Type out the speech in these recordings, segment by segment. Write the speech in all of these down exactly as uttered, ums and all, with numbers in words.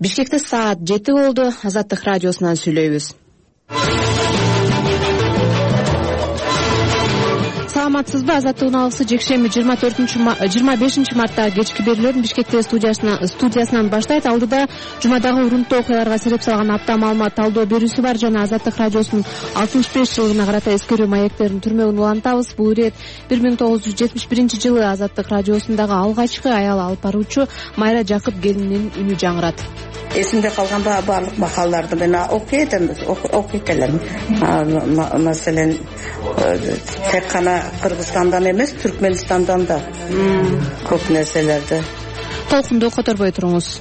Бишкекте саат жети болду. Азаттык радиосунан сүйлөйбүз. Саламатсызбы? Азаттык уналысы жекшемби жыйырма төртүнчү жыйырма бешинчи мартта кечки берүүлөрүн Бишкекте студиясынан студиясынан баштайт. Алдыда жумадагы урунттуу окуяларга сереп салган апта маалымат талдоо берүүсү бар жана Азаттык радиосунун алтымыш беш жылдыгына карата эскерүү маектерин түрмөгүн улантабыз. Бул ирет бир миң тогуз жүз жетимиш биринчи жылы Азаттык радиосундагы алгачкы аял алып баруучу Майра Жакып келининин үнү жаңырат. Эсимде калган баардык макалдарды мен окуйт окуйт элем. Маселен, тек гана Кыргызстандан эмес, Түркменистандан да көп нерселерди толкунду которбой туруңуз.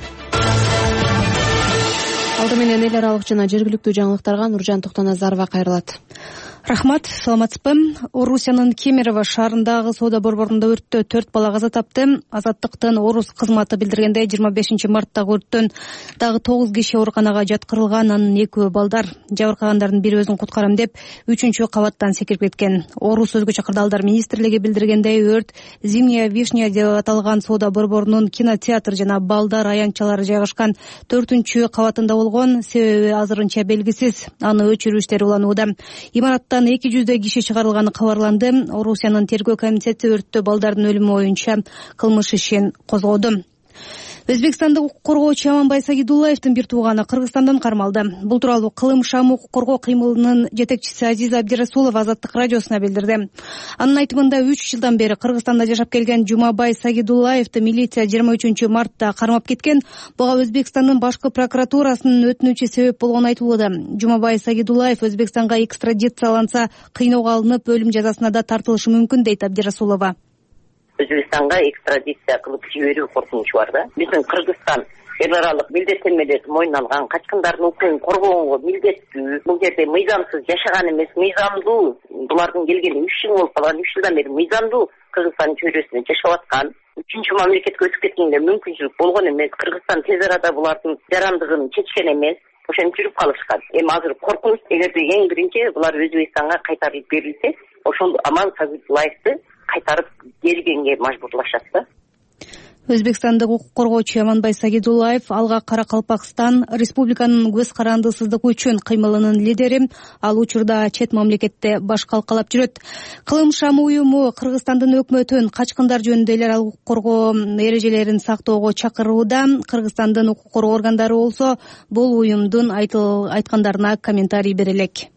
Алды менен эл аралык жана жергиликтүү жаңылыктарга Нуржан Токтоназарова кайрылат. Рахмат, саламатсызбы? Орусиянын Кемерово шаарындагы соода борборунда өрттө төрт бала каза тапты. Азаттыктын Орус кызматы билдиргендей, жыйырма бешинчи марттагы өрттөн дагы тогуз киши ооруканага жаткырылган, анын экөө балдар. Жабыркагандардын бири өзүн куткарам деп үчүнчү кабаттан секирип кеткен. Орус өзгөчө кырдаалдар министрлиги билдиргендей, өрт Зимняя вишня деп аталган соода борборунун кинотеатр жана балдар аянтчалары жайгашкан төртүнчү кабатында болгон. Себеби азырынча белгисиз. Аны өчүрүү иштери уланууда. Имараттан эки жүздөй киши чыгарылганы кабарланды. Орусиянын тергөө комитети өрттө балдардын өлүмү боюнча кылмыш ишин козгоду. Өзбекстандык укук коргоочу Аманбай Сагидуллаевдин бир тууганы Кыргызстандан кармалды. Бул тууралуу Кылым Шам укук коргоо кыймылынын жетекчиси Азиз Абдирасулов Азаттык радиосуна билдирди. Анын айтымында үч жылдан бери Кыргызстанда жашап келген Жумабай Сагидуллаевди милиция жыйырма үчүнчү мартта кармап кеткен. Буга Өзбекстандын башкы прокуратурасынын өтүнүчү себеп болгону айтылууда. Жумабай Сагидуллаев Өзбекстанга экстрадицияланса кыйноого алынып, өлүм жазасына да тартылышы мүмкүн, дейт Абдирасулова. Өзбекстанга экстрадиция кылып жиберүү коркунучу бар да. Биздин Кыргызстан эл аралык милдеттенмелерди мойнуна алган, качкындардын укугун коргоого милдеттүү. Бул жерде мыйзамсыз жашаган эмес, мыйзамдуу. Булардын келгени үч жыл болуп калган, үч жылдан бери мыйзамдуу Кыргызстандын чөйрөсүндө жашап аткан. Үчүнчү мамлекетке өтүп кеткенге мүмкүнчүлүк болгон эмес. Кыргызстан тез арада булардын жарандыгын чечкен эмес. Ошентип жүрүп калышкан. Эми азыр коркунуч, эгерде эң биринчи булар Өзбекстанга кайтарылып берилсе, ошол Аман Сагидуллаевди кайтарып бергенге мажбурлашат да. Өзбекстандык укук коргоочу Аманбай Сагидуллаев алга Каракалпакстан республиканын көз карандысыздыгы үчүн кыймылынын лидери. Ал учурда чет мамлекетте баш калкалап жүрөт. Кылым Шам уюму Кыргызстандын өкмөтүн качкындар жөнүндө эл аралык укук коргоо эрежелерин сактоого чакырууда. Кыргызстандын укук коргоо органдары болсо бул уюмдун айткандарына комментарий бере элек.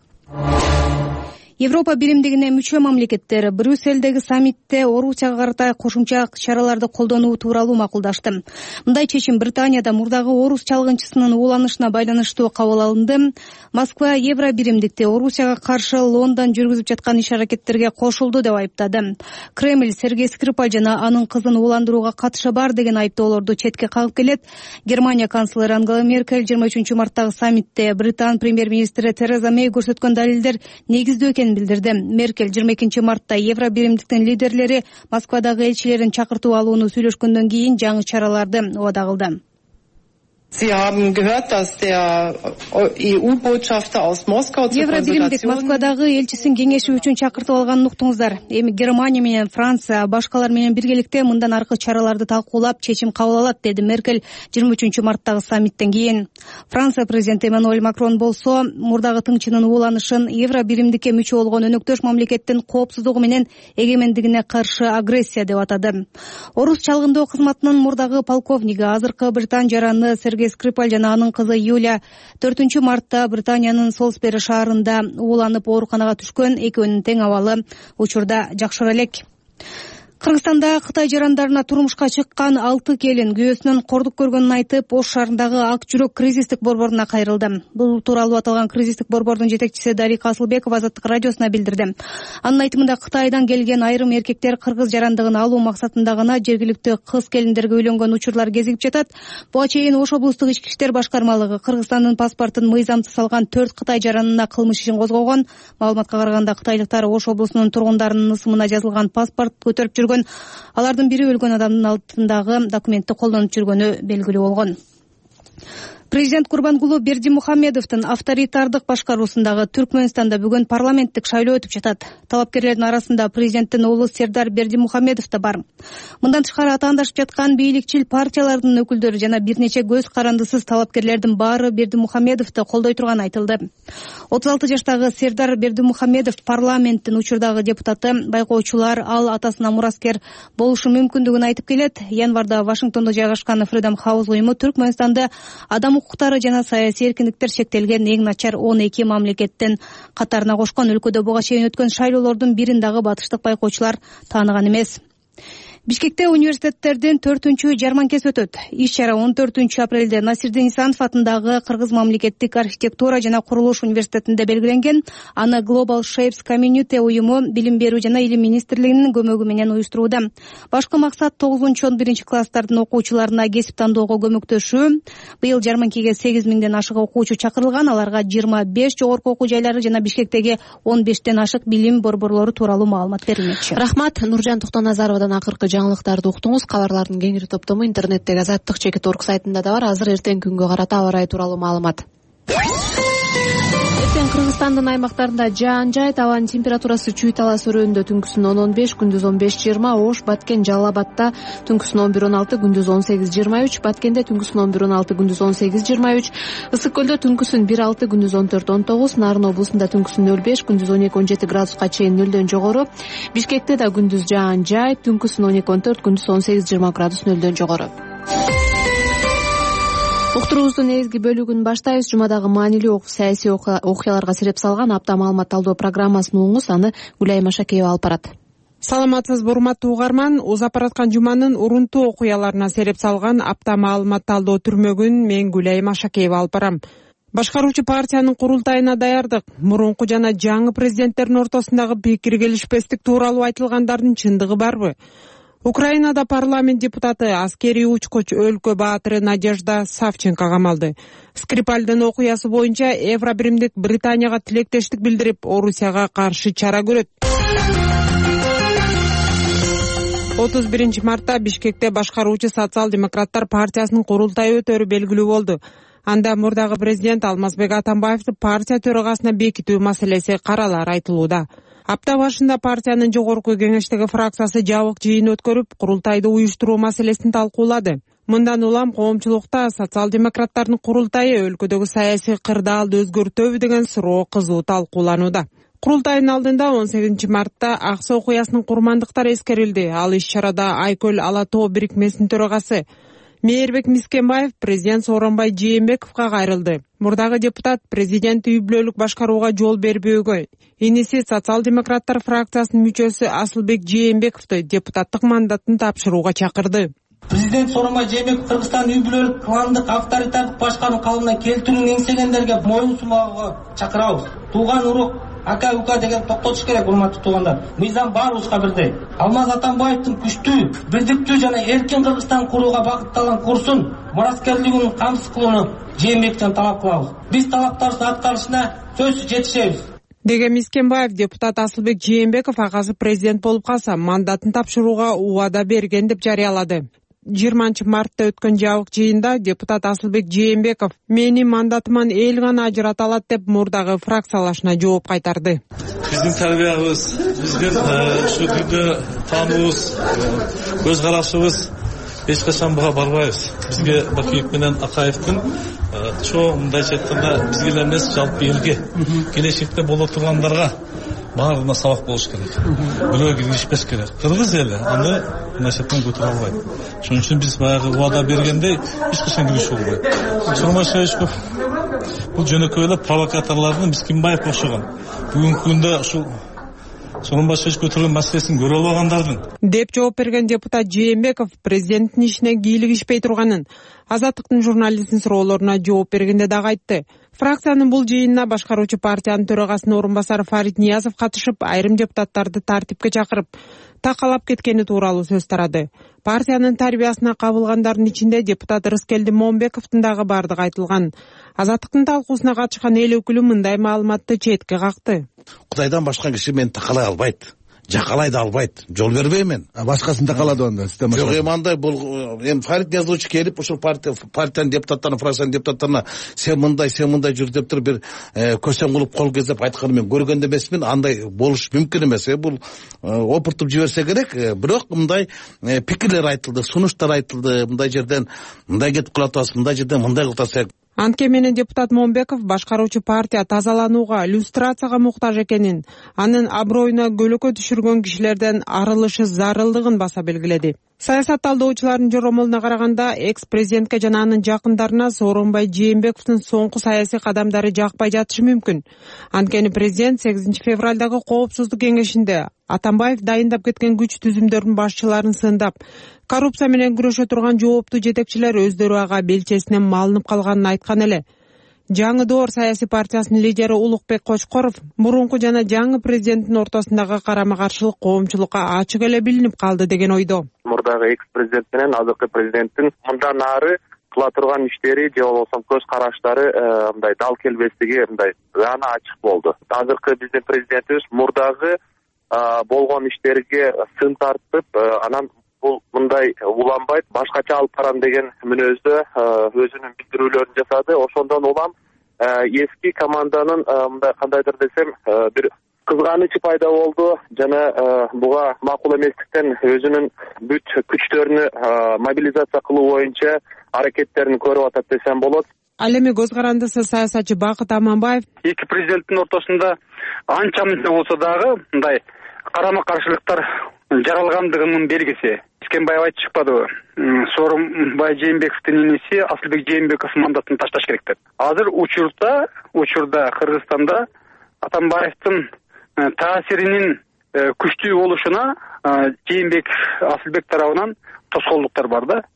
Европа биримдигине мүчө мамлекеттер Брюссельдеги саммитте Орусияга карата кошумча чараларды колдонуу тууралуу макулдашты. Мындай чечим Британияда мурдагы орус чалгынчысынын ууланышына байланыштуу кабыл алынды. Москва Евро биримдикте Орусияга каршы Лондон жүргүзүп жаткан иш-аракеттерге кошулду деп айыптады. Кремль Сергей Скрипаль жана анын кызын ууландырууга катышы бар деген айыптоолорду четке кагып келет. Германия канцлери Ангела Меркель жыйырма үчүнчү марттагы саммитте Британ премьер-министри Тереза Мэй көрсөткөн далилдер негиздүү экенин билдирди. Меркель жыйырма экинчи мартта Евро биримдиктин лидерлери Москвадагы элчилерин чакыртып алууну сүйлөшкөндөн кийин жаңы чараларды убада кылды. Sie haben gehört, dass der E U-Botschafter aus Moskau zur Konsultation Москвадагы элчисин кеңеши үчүн чакыртып алганын уктуңуздар. Эми Германия менен Франция башкалар менен биргеликте мындан аркы чараларды талкуулап чечим кабыл алат, деди Меркель жыйырма үчүнчү марттагы саммиттен кийин. Франция президенти Эммануэль Макрон болсо мурдагы тыңчынын ууланышын Евро биримдикке мүчө болгон өнөктөш мамлекеттин коопсуздугу менен эгемендигине каршы агрессия деп атады. Орус чалгындоо кызматынын мурдагы полковниги, азыркы Британ жараны Сергей Скрипаль жана анын кызы Юлия төртүнчү мартта Британиянын Солсбери шаарында ууланып ооруканага түшкөн. Экөөнүн тең абалы учурда жакшыра элек. Кыргызстанда Кытай жарандарына турмушка чыккан алты келин күйөөсүнөн кордук көргөнүн айтып, Ош шаарындагы Ак жүрөк кризистик борборуна кайрылды. Бул тууралуу аталган кризистик борбордун жетекчиси Дарика Асылбекова Азаттык радиосуна билдирди. Анын айтымында Кытайдан келген айрым эркектер кыргыз жарандыгын алуу максатында гана жергиликтүү кыз келиндерге үйлөнгөн учурлар кезигип жатат. Буга чейин Ош облустук ички иштер башкармалыгы Кыргызстандын паспортун мыйзамсыз алган төрт Кытай жаранына кылмыш ишин козгогон. Маалыматка караганда Кытайлыктар Ош облусунун тургундарынын ысымына жазылган паспорт көтөрүп жүргөн. Алардын бири өлгөн адамдын алдындагы документти колдонуп жүргөнү белгилүү болгон. Президент Курбангулу Бердимухамедовдун авторитардык башкаруусундагы Түркмөнстанда бүгүн парламенттик шайлоо өтүп жатат. Талапкерлердин арасында президенттин уулу Сердар Бердимухамедов да бар. Мындан тышкары атаандашып жаткан бийликчил партиялардын өкүлдөрү жана бир нече көз карандысыз талапкерлердин баары Бердимухамедовду колдой турганы айтылды. отуз алты жаштагы Сердар Бердимухамедов парламенттин учурдагы депутаты. Байкоочулар ал атасына мураскер болушу мүмкүндүгүн айтып келет. Январда Вашингтондо жайгашкан Freedom House уюму Түркмөнстанда адам укуктары жана саясий эркиндиктер чектелген эң начар он эки мамлекеттин катарына кошкон. Өлкөдө буга чейин өткөн шайлоолордун бирин дагы батыштык байкоочулар тааныган эмес. Бишкекте университеттердин төртүнчү жарманкеси өтөт. Иш-чара он төртүнчү апрелде Насирдин Исанов атындагы Кыргыз мамлекеттик архитектура жана курулуш университетинде белгиленген. Аны Global Shapes Community уюму билим берүү жана илим министрлигинин көмөгү менен уюштурууда. Башкы максат тогузунчу он биринчи класстардын окуучуларына кесип тандоого көмөктөшүү. Быйыл жарманкеге сегиз миңден ашык окуучу чакырылган. Аларга жыйырма беш жогорку окуу жайлары жана Бишкектеги он бештен ашык билим борборлору тууралуу маалымат берилмекчи. Рахмат. Нуржан Токтоназаровадан акыркы жаңылыктарды уктуңуз. Кабарлардын кеңири топтому интернеттеги азаттык чекит орг сайтында да бар. Азыр эртең күнгө карата аба ырайы тууралуу маалымат. Эртең Кыргызстандын аймактарында жаан жайт, абанын температурасы Чүй-Талас өрөөнүндө түнкүсүн он беш, күндүз он беш жыйырма, Ош, Баткен, Жалал Абадта түнкүсүн он бир он алты, күндүз он сегиз жыйырма үч, Баткенде түнкүсүн он бир он алты, күндүз он сегиз жыйырма үч, Ысык көлдө түнкүсүн бир алты, күндүз он төрт он тогуз, Нарын облусунда түнкүсүн нөл беш, күндүз он эки он жети градуска чейин нөлдөн жогору, Бишкекте да күндүз жаан жайт, түнкүсүн он эки он төрт, күндүз он сегиз жыйырма градус нөлдөн жогору. Уктуруубуздун негизги бөлүгүн баштайбыз. Жумадагы маанилүү саясий окуяларга сереп салган апта маалымат талдоо программасын угуңуз. Аны Гүлай Машакеева алып барат. Саламатсызбы, урматтуу угарман. Узап бараткан жуманын урунтуу окуяларына сереп салган апта маалымат талдоо түрмөгүн мен Гүлай Машакеева алып барам. Башкаруучу партиянын курултайына даярдык. Мурунку жана жаңы президенттердин ортосундагы пикир келишпестик тууралуу айтылгандардын чындыгы барбы? Украинада парламент депутаты, аскерий учкуч өлкө баатыры Надежда Савченко камалды. Скрипальдын окуясы боюнча Евробиримдик Британияга тилектештик билдирип, Орусияга каршы чара көрөт. отуз биринчи мартта Бишкекте башкаруучу социал-демократтар партиясынын курултайы өтөрү белгилүү болду. Анда мурдагы президент Алмазбек Атамбаевди партия төрагасына бекитүү маселеси каралары айтылууда. Апта башында партиянын жогорку кеңештеги фракциясы жабык жыйын өткөрүп, курултайды уюштуруу маселесин талкуулады. Мындан улам коомчулукта социал-демократтардын курултайы өлкөдөгү саясий кырдаалды өзгөртөбү деген суроо кызуу талкууланууда. Курултайдын алдында он сегизинчи мартта Аксы окуясынын курмандыктары эскерилди. Ал иш-чарада Айкөл Ала Тоо бирикмесинин төрагасы Мээрбек Мискенбаев президент Сооронбай Жээнбековго кайрылды. Мурдагы депутат президент үй бүлөлүк башкарууга жол бербөөгө, иниси социал-демократтар фракциясынын мүчөсү Асылбек Жээнбековду депутаттык мандатын тапшырууга чакырды. Президент Сооронбай Жээнбеков Кыргызстандын үй бүлөлүк кландык авторитардык башкаруу калыбына келтүүнүн эңсегендерге моюн сунууга чакырабыз. Тууган урук, ака ука деген токтотуш керек, урматтуу туугандар. Мыйзам баарыбызга бирдей. Алмаз Атамбаевдин күчтүү, бирдиктүү жана эркин Кыргызстан курууга багытталган курсун мураскерлигин камсыз кылууну Жээнбековдон талап кылабыз. Биз талаптарыбыздын аткарышына сөзсүз жетишебиз. Деген Мискенбаев депутат Асылбек Жээнбеков агасы президент болуп калса мандатын тапшырууга убада берген деп жарыялады. жыйырманчы мартта өткөн жабык жыйында депутат Асылбек Жээнбеков менин мандатыман эл гана ажырата алат деп мурдагы фракциялашына жооп кайтарды. Биздин тарбиябыз, биздин ушу түрдө таануубуз, көз карашыбыз эч качан буга барбайбыз. Бизге Бакиев менен Акаевдин чоң мындайча айтканда бизге эле эмес, жалпы элге, келечекте боло тургандарга баарына сабак болуш керек. Бирөө киргизишпеш керек. Кыргыз эли аны мындайча көтөрө албайт. Шуның үчүн биз баягы убада бергендей эч качан киришип болбойт. Сооронбай Шаишков бул жөнөкөй эле провокаторлордун Мискенбаев окшогон. Бүгүнкү күндө ушул Сооронбай Шаишков көтөргөн маселесин көрө албагандардын деп жооп берген депутат Жээнбеков президенттин ишине кийлигишпей турганын, Азаттыктын журналистин суроолоруна жооп бергенде дагы айтты. Фракциянын бул жыйынына башкаруучу партиянын төрагасынын орун басары Фарид Ниязов катышып, айрым депутаттарды тартипке чакырып, такалап кеткени тууралуу сөз тарады. Партиянын тарбиясына кабылгандардын ичинде депутат Рыскелди Момбековдун дагы бардыгы айтылган. Азаттыктын талкуусуна катышкан эл өкүлү мындай маалыматты четке какты. Кудайдан башка киши мени такалай албайт. жакалай да албайт, жол бербейм мен. Башкасын жакалады анда система. Жок, эми андай бул эми Фарид Ниязович келип ушул партия партиянын депутаттарына, фракциянын депутаттарына сен мындай, сен мындай жүр деп туруп бир көсөң кылып кол кезеп айтканын мен көргөн эмесмин. Андай болуш мүмкүн эмес. Бул опуртуп жиберсе керек. Бирок мындай пикирлер айтылды, сунуштар айтылды. Мындай жерден мындай кетип калып атасыз, мындай жерден мындай кылып атасыз. Анткени менен депутат Момбеков башкаруучу партия тазаланууга, иллюстрацияга муктаж экенин, анын аброюна көлөкө түшүргөн кишилерден арылышы зарылдыгын баса белгиледи. Саясат талдоочулардын жоромолуна караганда, экс-президентке жана анын жакындарына Сооронбай Жээнбековдун соңку саясий кадамдары жакпай жатышы мүмкүн. Анткени президент сегизинчи февралдагы коопсуздук кеңешинде Атамбаев дайындап кеткен күч түзүмдөрдүн башчыларын сындап, коррупция менен күрөшө турган жооптуу жетекчилер өздөрү ага белчесинен малынып калганын айткан эле. Жаңы доор саясий партиясынын лидери Улукбек Кочкоров мурунку жана жаңы президенттин ортосундагы карама-каршылык коомчулукка ачык эле билинип калды деген ойдо. Мурдагы экс-президент менен азыркы президенттин мындан ары кыла турган иштери же болбосо көз караштары мындай дал келбестиги мындай ана ачык болду. Азыркы биздин президентибиз мурдагы болгон иштерге сын тартып, анан бул мындай уланбайт, башкача алып барам деген мүнөздө өзүнүн билдирүүлөрүн жасады. Ошондон улам эски команданын мындай кандайдыр десем бир кызганычы пайда болду жана буга макул эместиктен өзүнүн бүт күчтөрүнү мобилизация кылуу боюнча аракеттерин көрүп атат десем болот. Ал эми көз карандысы саясатчы Бакыт Аманбаев эки президенттин ортосунда анча мынча болсо дагы мындай карама-каршылыктар жаралгандыгынын белгиси. Искенбаев айтып чыкпадыбы? Сооронбай Жээнбековдун иниси Асылбек Жээнбеков мандатын ташташ керек деп. Азыр учурда, учурда Кыргызстанда Атамбаевдин таасиринин күчтүү болушуна Жээнбек Асылбек тарабынан тоскоолдуктар бар да.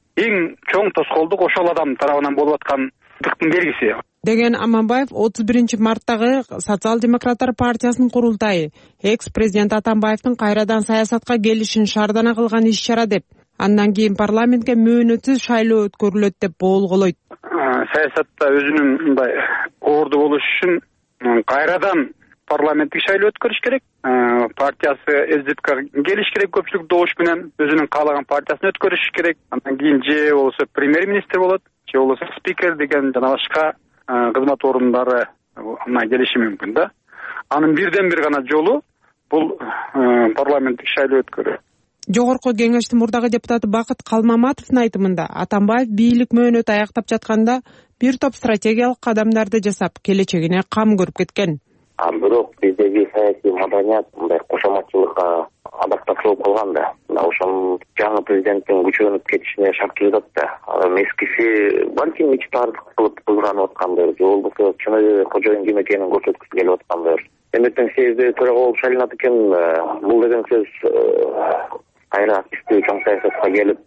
Эң чоң тоскоолдук ошол адам тарабынан болуп аткандыктын белгиси. Деген Аманбаев отуз биринчи марттагы Социал-демократтар партиясынын курултайы экс-президент Атамбаевдин кайрадан саясатка келишин шаардана кылган иш-чара деп, андан кийин парламентке мөөнөтсүз шайлоо өткөрүлөт деп боолголойт. Саясатта өзүнүн мындай орду болуш үчүн кайрадан парламенттик шайлоо өткөрүш керек. Партиясы СДПК келиш керек, көпчүлүк добуш менен өзүнүн каалаган партиясын өткөрүш керек. Андан кийин же болсо премьер-министр болот, же болсо спикер деген жана башка кызмат орундары ана келиши мүмкүн да. Анын бирден бир гана жолу бул парламенттик шайлоо өткөрүү. Жогорку кеңештин мурдагы депутаты Бакыт Калмаматовдун айтымында Атамбаев бийлик мөөнөтү аяктап жатканда бир топ стратегиялык кадамдарды жасап, келечегине кам көрүп кеткен. А бирок биздеги саясий маданият мындай кошоматчылыкка адаптация болуп калган да. Ошол жаңы президенттин күчөнүп кетишине шарт жатат да. Эскиси балким ичтаардык кылып кызганып аткандыр, же болбосо чын эле кожоюн ким экенин көрсөткүсү келип аткандыр. Эмнетен съезде төрага болуп шайланат экен, бул деген сөз кайра активдүү чоң саясатка келип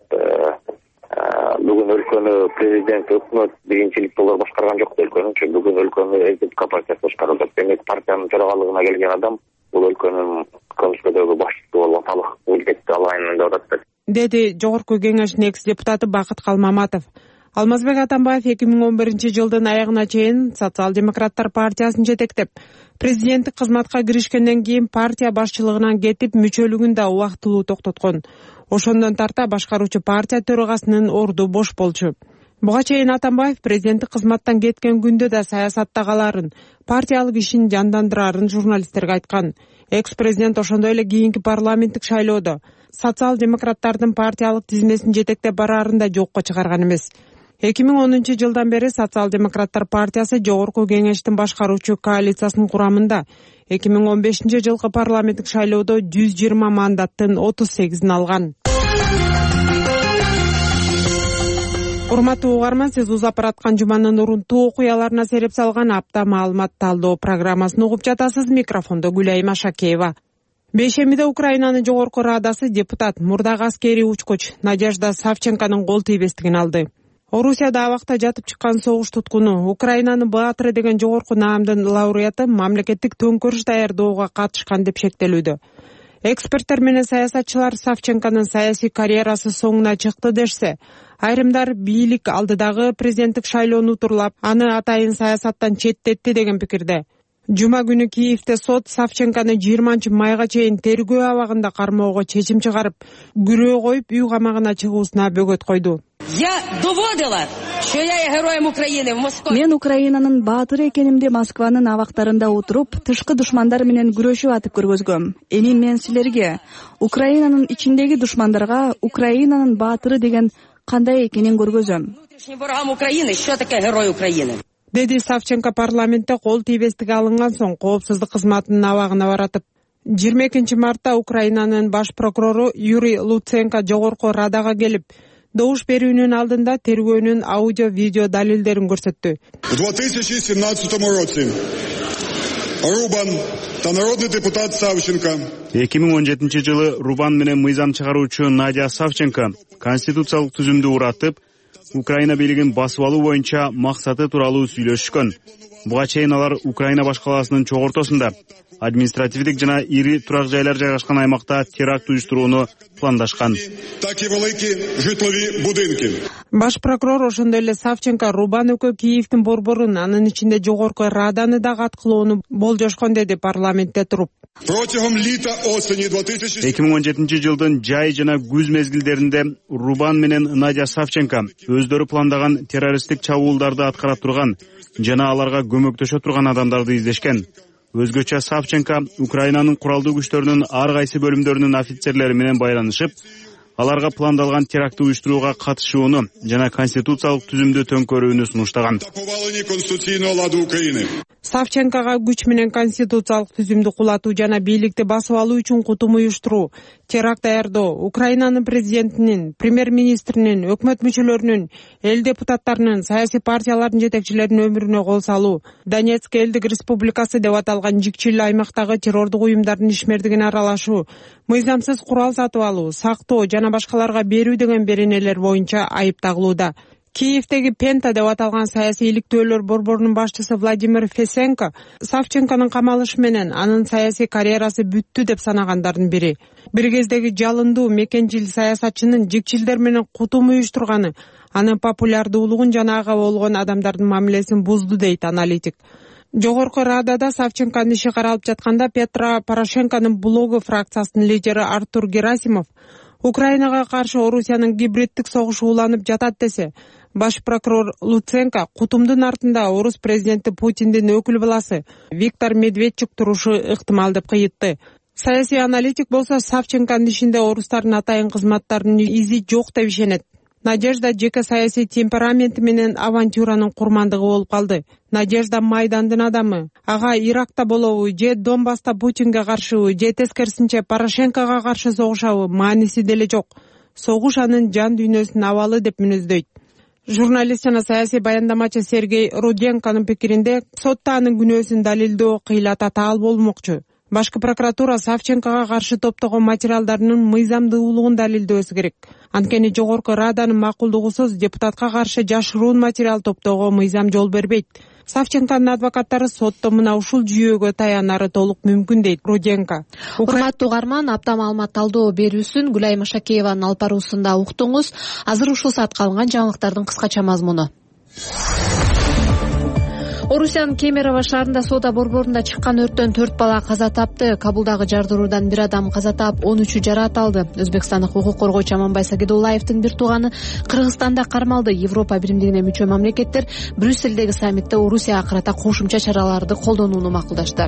бүгүн өлкөнү президент, өкмөт биринчилик долор башкарган жок. Өлкөнү бүгүн өлкөнү СДПК партиясы башкарып атат. Демек партиянын төрагалыгына келген адам бул өлкөнүн көмүскөдөгү башчысы болуп аталык милдетти алайын деп атат, деди жогорку кеңештин экс-депутаты Бакыт Калмаматов. Алмазбек Атамбаев эки миң он биринчи жылдын аягына чейин Социал-демократтар партиясын жетектеп, президенттик кызматка киришкенден кийин партия башчылыгынан кетип, мүчөлүгүн да убактылуу токтоткон. Ошондон тарта башкаруучу партия төрагасынын орду бош болчу. Буга чейин Атамбаев президенттик кызматтан кеткен күндө да саясатта каларын, партиялык ишин жандандырарын журналисттерге айткан. Экс-президент ошондой эле кийинки парламенттик шайлоодо социал-демократтардын партиялык тизмесин жетектеп бараарын да жокко чыгарган эмес. эки миң онунчу жылдан бери Социал-демократтар партиясы жогорку кеңештин башкаруучу коалициясынын курамында. эки миң он бешинчи жылкы парламенттик шайлоодо жүз жыйырма мандаттын отуз сегизин алган. Урматтуу угарман, сиз узап бараткан жуманын урунтуу окуяларына сереп салган апта маалымат талдоо программасын угуп жатасыз. Микрофондо Гүлайым Ашакеева. Бейшембиде Украинанын жогорку радасы депутат, мурдагы аскерий учкуч Надежда Савченконун кол тийбестигин алды. Орусияда абакта жатып чыккан согуш туткуну, Украинанын баатыры деген жогорку наамдын лауреаты мамлекеттик төңкөрүш даярдоого катышкан деп шектелүүдө. Эксперттер менен саясатчылар Савченконун саясий карьерасы соңуна чыкты дешсе, айрымдар бийлик алдыдагы президенттик шайлоону турлап, аны атайын саясаттан четтетти деген пикирде. Жума күнү Киевде сот Савченкону жыйырманчы майга чейин тергөө абагында кармоого чечим чыгарып, күрөө коюп үй камагына чыгуусуна бөгөт койду. Я доводила, что я героем Украины в Москве. Мен Украинанын баатыры экенимди Москванын абактарында отуруп, тышкы душмандар менен күрөшүп атып көргөзгөм. Эми мен силерге Украинанын ичиндеги душмандарга Украинанын баатыры деген кандай экенин көргөзөм. Врагам Украины, что такое герой Украины? Деди Савченко парламентте кол тийбестиги алынган соң коопсуздук кызматынын абагына баратып. жыйырма экинчи мартта Украинанын баш прокурору Юрий Луценко жогорку Радага келип, добуш берүүнүн алдында тергөөнүн аудио-видео далилдерин көрсөттү. У две тысячи семнадцатом році Рубан та народный депутат Савченко. эки миң он жетинчи жылы Рубан менен мыйзам чыгаруучу Надя Савченко конституциялык түзүмдү уратып, Украина бийлигин басып алуу боюнча максаты тууралуу сүйлөшүшкөн. Буга чейин алар Украина башкаласынын чогортосунда административдик жана ири турак жайлар жайгашкан аймакта теракт уюштурууну пландашкан. Так и велики житлові будинки. Баш прокурор ошондой эле Савченко Рубан өкө Киевдин борборун, анын ичинде жогорку Раданы да каткылоону болжошкон деди парламентте туруп. Протягом літа осені две тысячи эки миң он жетинчи жылдын жай жана күз мезгилдеринде Рубан менен Надя Савченко өздөрү пландаган террористтик чабуулдарды аткара турган жана аларга көмөктөшө турган адамдарды издешкен. Өзгөчө Савченко Украинанын куралдуу күчтөрүнүн ар кайсы бөлүмдөрүнүн офицерлери менен байланышып, аларга пландалган терактты уюштурууга катышууну жана конституциялык түзүмдү төңкөрүүнү сунуштаган. Савченкога күч менен конституциялык түзүмдү кулатуу жана бийликти басып алуу үчүн кутум уюштуруу, теракт даярдоо, Украинанын президентинин, премьер-министринин, өкмөт мүчөлөрүнүн, эл депутаттарынын, саясий партиялардын жетекчилеринин өмүрүнө кол салуу, Донецк элдик республикасы деп аталган жикчил аймактагы террордук уюмдардын ишмердигине аралашуу, мыйзамсыз курал сатып алуу, сактоо жана башкаларга берүү деген беренелер боюнча айып тагылууда. Киевдеги Пента деп аталган саясий иликтөөлөр борборунун башчысы Владимир Фесенко Савченконун камалышы менен анын саясий карьерасы бүттү деп санагандардын бири. Бир кездеги жалындуу мекенчил саясатчынын жикчилдер менен кутум уюштурганы анын популярдуулугун жана ага болгон адамдардын мамилесин бузду дейт аналитик. Жогорку Радада Савченконун иши каралып жатканда Петро Порошенконун блогу фракциясынын лидери Артур Герасимов Украинага каршы Орусиянын гибриддик согушу уланып жатат десе, баш прокурор Луценко кутумдун артында орус президенти Путиндин өкүл баласы Виктор Медведчук турушу ыктымал деп кыйытты. Саясий аналитик болсо Савченконун ишинде орустардын атайын кызматтарынын изи жок деп ишенет. Надежда жеке саясий темпераменти менен авантюранын курмандыгы болуп калды. Надежда Майдандын адамы. Ага Иракта болобу, же Донбасста Путинге каршыбы, же тескерисинче Порошенкого каршы согушабы мааниси деле жок. Согуш анын жан дүйнөсүн абалы деп мүнөздөйт. Журналист жана саясий баяндамачы Сергей Руденконун пикиринде сотто анын күнөөсүн далилдөө кыйла татаал болмокчу. Башкы прокуратура Савченкого каршы топтогон материалдарынын мыйзамдуулугун далилдөөсү керек. Анткени жогорку Раданын макулдугусуз депутатка каршы жашыруун материал топтоого мыйзам жол бербейт. Савченконун адвокаттары сотто мына ушул жүйөгө таянары толук мүмкүн дейт Руденко. Урматтуу угарман, апта маалымат талдоо берүүсүн Гүлай Машакееванын алып баруусунда уктуңуз. Азыр ушул саатка алынган жаңылыктардын кыскача мазмуну. Орусиянын Кемерово шаарында соода борборунда чыккан өрттөн төрт бала каза тапты. Кабулдагы жардыруудан бир адам каза таап, он үчү жараат алды. Өзбекстандык укук коргоочу Аманбай Сагидуллаевдин бир тууганы Кыргызстанда кармалды. Европа биримдигине мүчө мамлекеттер Брюссельдеги саммитте Орусияга карата кошумча чараларды колдонууну макулдашты.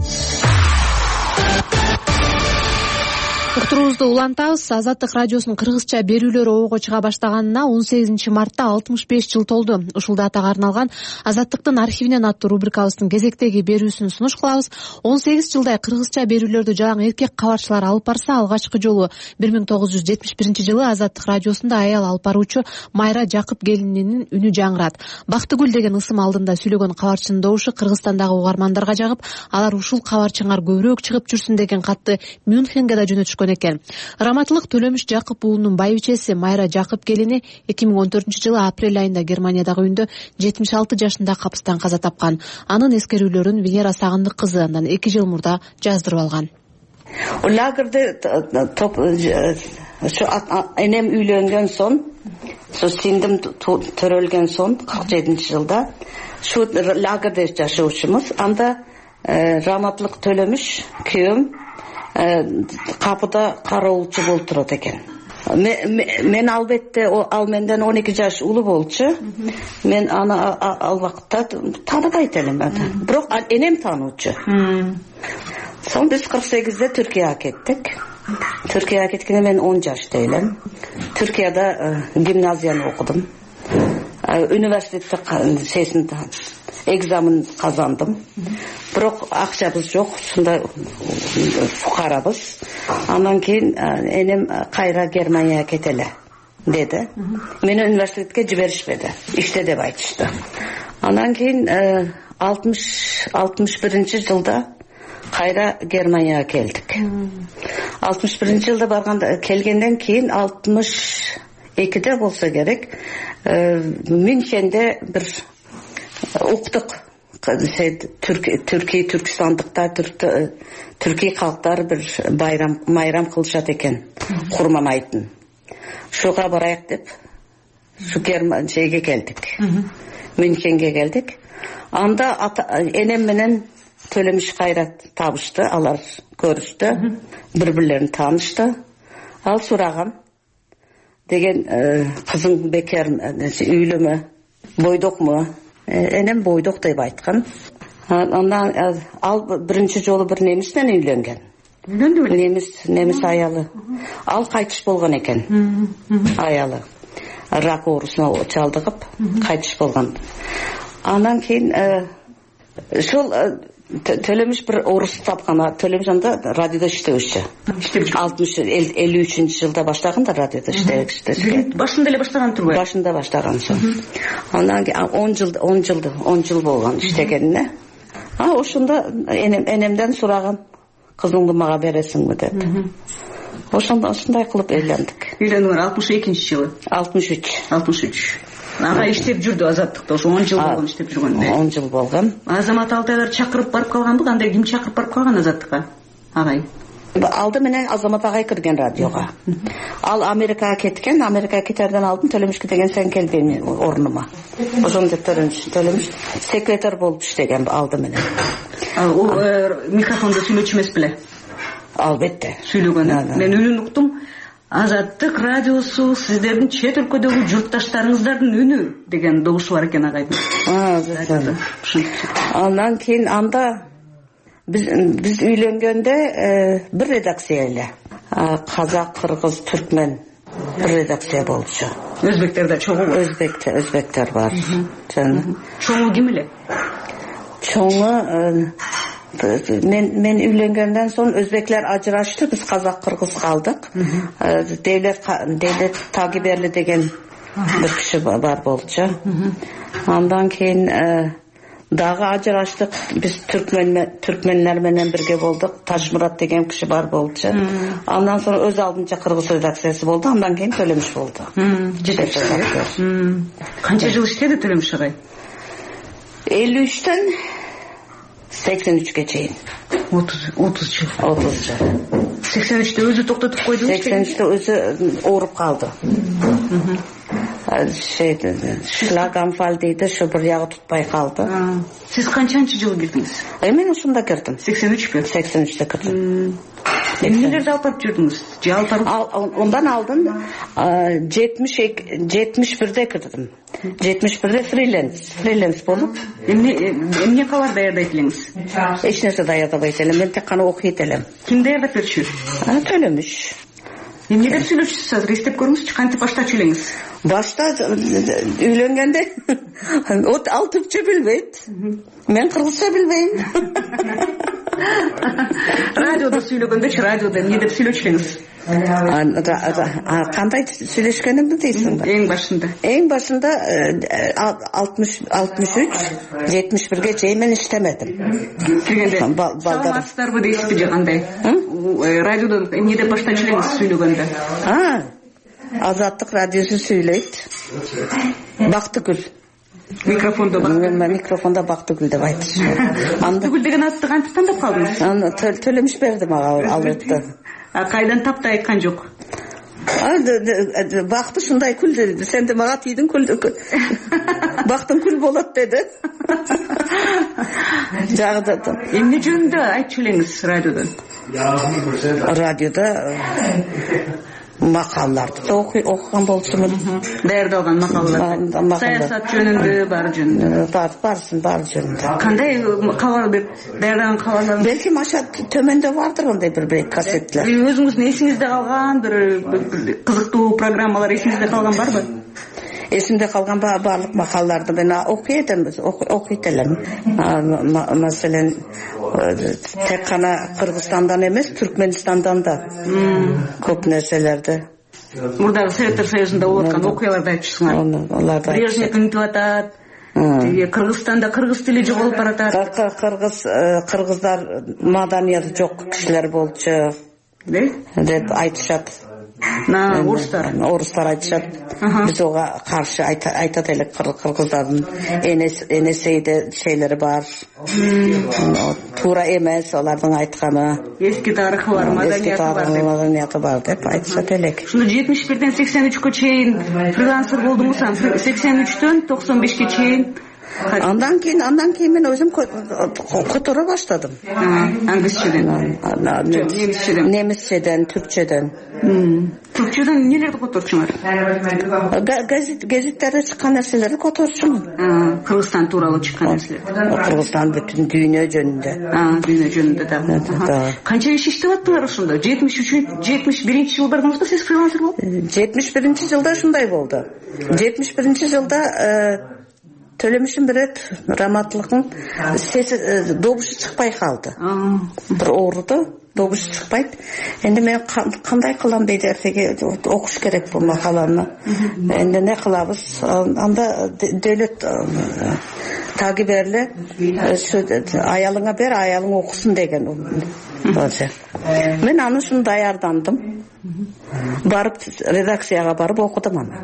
Уктуруубузду улантабыз. Азаттык радиосунун кыргызча берүүлөрү оого чыга баштаганына он сегизинчи мартта алтымыш беш жыл толду. Ушул датага арналган Азаттыктын архивинен аттуу рубрикабыздын кезектеги берүүсүн сунуш кылабыз. он сегиз жылдай кыргызча берүүлөрдү жалаң эркек кабарчылар алып барса, алгачкы жолу бир миң тогуз жүз жетимиш биринчи жылы Азаттык радиосунда аял алып баруучу Майра Жакып келининин үнү жаңырат. Бактыгүл деген ысым алдында сүйлөгөн кабарчынын добушу Кыргызстандагы угармандарга жагып, алар ушул кабарчыңар көбүрөөк чыгып жүрсүн деген катты Мюнхенге да жөнөтүшкөн экен. Раматылык Төлөмүш Жакып уулунун байбичеси Майра Жакып келини эки миң он төртүнчү жылы апрель айында Германиядагы үйүндө жетимиш алты жашында капыстан каза тапкан. Анын эскерүүлөрүн Венера Сагындык кызы андан эки жыл мурда жаздырып алган. Лагерде ошо энем үйлөнгөн соң, со сиңдим төрөлгөн соң кырк жетинчи жылда шу лагерде жашоочумуз. Анда Раматлык Төлөмүш күйөөм капыда кароолчу болуп турат экен. Мен албетте ал менден он эки жаш улуу болчу. Мен аны ал вакытта тааныбайт элем. Бирок энем таануучу. Соң биз кырк сегизде Түркияга кеттик. Түркияга кеткенде мен он жашта элем. Түркияда гимназияны окудум. Университетте сесин экзамен казандым. Бирок акчабыз жок, ушундай фукарабыз. Андан кийин энем кайра Германияга кетеле деди. Мени университетке жиберишпеди. Иште деп айтышты. Андан кийин алтымыш биринчи жылда кайра Германияга келдик. алтымыш биринчи жылда барганда келгенден кийин алтымыш экиде болсо керек, Мюнхенде бир уктук. Түркий Түркистандыктар, түркий калктар бир байрам майрам кылышат экен, курман айтын. Шуга барайык деп, шу Германияга келдик. Мюнхенге келдик. Анда энем менен Төлөмүш кайра табышты, алар көрүштү, бири-бирлерин таанышты. Ал сураган деген кызың бекер үйлөмө, бойдокму? Энем бойдок деп айткан. Андан ал биринчи жолу бир немис менен үйлөнгөн. Үйлөндү? Немис, немис аялы. Ал кайтыш болгон экен. Аялы. Рак оорусуна чалдыгып кайтыш болгон. Андан кийин ошол Төлөмүш бир орус тапкан. Төлөмүш анда радиодо иштебүчү. алтымыш элүү үчүнчү жылда баштаган да радиодо иштебүчү. Башында эле баштаган турбайбы? Башында баштаган. Андан кийин он жыл он жыл он жыл болгон иштегенине. А ошондо энемден сураган, кызыңды мага бересиңби деп. Ошондо ушундай кылып үйлөндүк. Үйлөнүңөр алтымыш экинчи жылы? алтымыш үч. алтымыш үч. Ага иштеп жүрдү Азаттыкта, ошо он жыл болгон иштеп жүргөндө. он жыл болгон. Азамат Алтайлар чакырып барып калганбы? Кандай, ким чакырып барып калган Азаттыкка? Агай. Алды менен Азамат агай кирген радиого. Ал Америкага кеткен, Америкага кетерден алдын Төлөмүшкө деген сен келбейм орнума. Ошондо Төлөмүш, Төлөмүш секретарь болуп иштеген алды менен. Ал микрофондо сүйлөчү эмес беле? Албетте. Сүйлөгөн. Мен үнүн уктум. Азаттык радиосу сиздердин чет өлкөдөгү журтташтарыңыздардын үнү деген добушу бар экен агайдын. Андан кийин анда биз биз үйлөнгөндө бир редакция эле. Казак, кыргыз, түркмен бир редакция болчу. Өзбектер да чогуу? Өзбектер, өзбектер бар. Чоңу ким эле? Чоңу мен мен үйлөнгөндөн соң өзбеклер ажырашты, биз казак, кыргыз калдык. Devlet Devlet Tagibерли деген бир киши бар болчу. Андан кийин дагы ажыраштык, биз түркмен түркменлер менен бирге болдук. Тажмурат деген киши бар болчу. Андан соң өз алдынча кыргыз редакциясы болду, андан кийин Төлөмүш болду. Жетекчи. Канча жыл иштеди Төлөмүш агай? элүү үчтөн сексен үчкө чейин. отуз жыл. отуз жыл. сексен үчтө өзү токтотуп койду. сексен үчтө өзү ооруп калды. Şey, Schlaganfall deydi, şu bir yağı tutpay kaldı. Siz kaçıncı yıl girdiniz? E, ben ошондо кирдим. сексен үчпү? сексен үчтө кирдим. Эмнелерди алып жүрдүңүз? Же алып ондан алдын жетимиш бирде кирдим. жетимиш бирде фриленс, фриленс болуп. Эмне эмне кабар даярдайт элеңиз? Эч нерсе даярдабайт элем, мен тек гана окуйт элем. Ким даярдап берчү? Төлөмүш. Эмне деп сүйлөшүсүз азыр? Эстеп көрүңүзчү, кантип баштачу элеңиз? Башта үйлөнгөндө ал түркчө билбейт. Мен кыргызча билбейм. Радиодо сүйлөгөндө, радиодо эмне деп сүйлөчү элеңиз? Кандай сүйлөшкөнүмдү дейсиң ба? Эң башында. Эң башында алтымыш үч, жетимиш бирге чейин мен иштемедим. Киргенде саламатсыздарбы дейсизби же кандай? Радиодон эмне деп баштачу элеңиз сүйлөгөндө? А, Азаттык радиосу сүйлөйт. Бактыгүл. Микрофондо Бактыгүл. Микрофондо Бактыгүл деп айтыш. Бактыгүл деген атты кантип тандап калдыңыз? Аны Төлөмүш берди мага ал атты. А кайдан тапты айткан жок? Бақты шындай күл деді. Сен де маға тидің күл. Бақтың күл болады деді. Жағыдады. Емне жөнінде айтып жүреңіз радиодан? Радиода мақалаларды да оқыған болсымын. Даярдалған мақалалар. Саясат жөнінде бар жөнінде. Бар, барсын, бар жөнінде. Қандай қала бір даярдаған қалаларың? Белки маша төменде бардыр ондай бір бір кассеттілер. Өзіңіздің есіңізде қалған бір қызықты программалар есіңізде қалған бар ба? Есімде қалған барлық мақалаларды мен оқитын, оқитын. Мәселен, тек қана Қырғызстандан емес, Түркменстандан да көп нәрселерді. Мұрдағы Советтер Союзында олатқан оқияларды айтышсыңар. Брежнев үмітіп атады. Қырғызстанда қырғыз тілі жоғалып баратады. Қырғыздар маданияты жоқ кішілер болчу деп айтышады. Орыстар орыстар айтышады. Біз оға қаршы айтады елік қырғыздардың енесейді шейлері бар. Тура емес олардың айтқаны. Ескі тарихы бар, маданияты бар деп айтышады елік. Шында жетимиш бирден сексен үчкө чейин фрилансер болдыңыз, сексен үчтөн токсон бешке чейин. Андан кейін, андан кейін мен өзім көтере баштадым. Англисчеден? Немісчеден. Немісчеден, түркчеден. Түркчеден нелерді көтерчіңер? Газеттерде шыққан нәрселерді көтерчімін. Қырғызстан туралы шыққан нәрселер? Қырғызстан бүтін дүйне жөнінде. Дүйне жөнінде да. Қанша еш іштіп аттылар ұшында? жетимиш биринчи жыл бардыңыз ба сіз фрилансер болып? жетимиш биринчи жылда шындай болды. жетимиш биринчи жылда Төлемішін бір рет раматлықың сесі добышы шықпай қалды. Бір орыды, добышы шықпайды. Енді мен қандай қылам дейді әртеге оқыш керек бұл мақаланы. Енді не қылабыз? Анда дөлет тағы берлі аялыңа бер, аялың оқысын деген. Мен аны үшін даярдандым. Барып редакцияға барып оқыдым аны.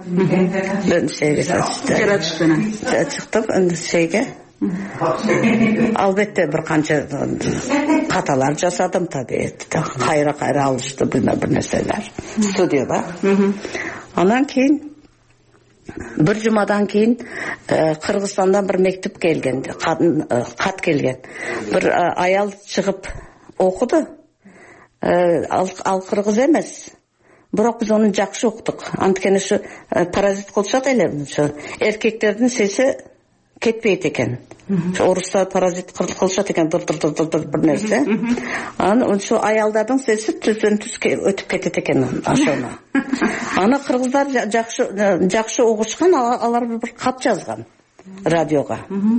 Шықтым шейге. Албетте бір қанша қаталар жасадым таби. Қайра-қайра алышты бір нәрселер. Студияда. Анан кейін бір жұмадан кейін Қырғызстандан бір мектеп келген, қат келген. Бір аял шығып оқыды. Ал қырғыз емес. Бірақ біз оны жақсы оқыдық. Анткені шу паразит қылшат әлем. Еркектердің сесі кетпейді екен. Орыстар паразит қылшат екен. Дұр-дұр-дұр-дұр бір нәрсе. Шу аялдардың сесі түзден түз өтіп кетеді екен. Ашуына. Аны қырғыздар жақсы оқышқан, алар бір қат жазған радиоға.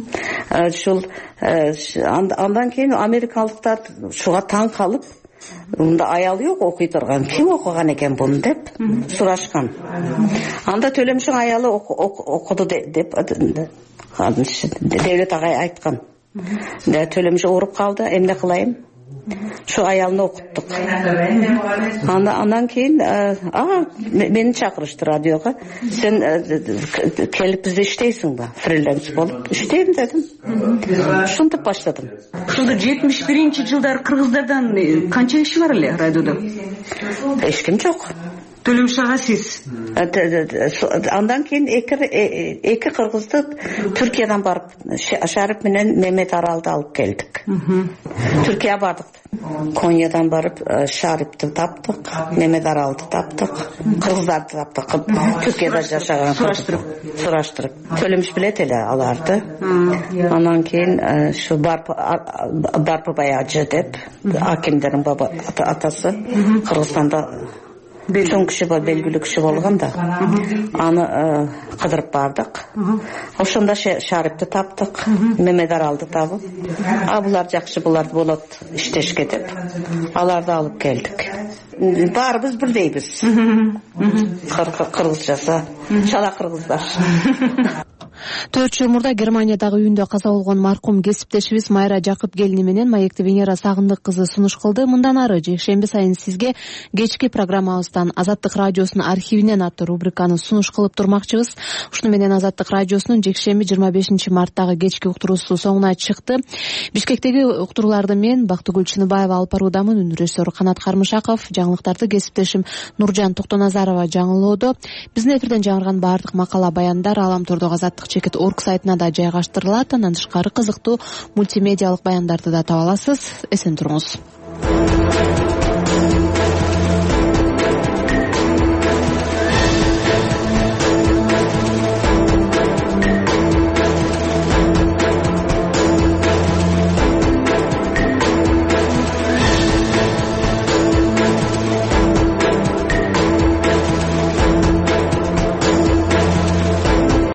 Андан кейін америкалықтар шуға таң қалып, Онда аял yok оқи тұрған. Кім оқыған екен бұны деп сұрашқан. Анда Төлемшің аялы оқыды деп Девлет ағай айтқан. Төлемші ұрып қалды, емне қылайым? Şu ayalını okuttuk. Andan keyin beni çağırıştı radyoga. Sen kelip bizde işteysin ba, freelance bolup. İşteyim dedim. Şuntup başladım. Şunda жетимиш биринчи жылдар Kırgızlardan kança işi var ele radyoda? Hiç kim yok. Төлеміш аға сіз? Андан кейін екі қырғызды Түркиядан барып, Шарып менен Мемет Аралды алып келдік. Түркия бардық. Кониядан барып Шарипті таптық, Мемет Аралды таптық, қырғыздарды таптық. Түркияда жашаған. Сұраштырып. Сұраштырып. Төлеміш білет елі аларды. Анан кейін Барпыбай Ажы деп, Акимдердің атасы Қырғызстанда Чоң кіші бол, белгілі кіші болған да. Аны қыдырып бардық. Ошонда Шарипті таптық, Мемет Аралды табып. Бұлар жақшы бұларды болады іштешке деп. Аларды алып келдік. Барыбыз бірдейбіз. Қырғыз жаса, шала қырғыздар. төрт жыл мурда Германиядагы үйүндө каза болгон маркум кесиптешибиз Майра Жакыпгелини менен маекти Венера Сагындык кызы сунуш кылды. Мындан ары жекшемби сайын сизге кечки программабыздан Азаттык радиосунун архивинен аттуу рубриканы сунуш кылып турмакчыбыз. Ушуну менен Азаттык радиосунун жекшемби жыйырма бешинчи марттагы кечки уктуруусу соңуна чыкты. Бишкектеги уктурууларды мен Бактыгүл Чыныбаева алып баруудамын. Үнүн режиссеру Канат Кармышаков, жаңылыктарды кесиптешим Нуржан Токтоназарова жаңылоодо. Биздин эфирден жаңырган баардык макала баяндар Аламтордогу Азаттык чекит орг сайтына да жайгаштырылат. Андан тышкары кызыктуу мультимедиалык баяндарды да таба аласыз. Эсен туруңуз.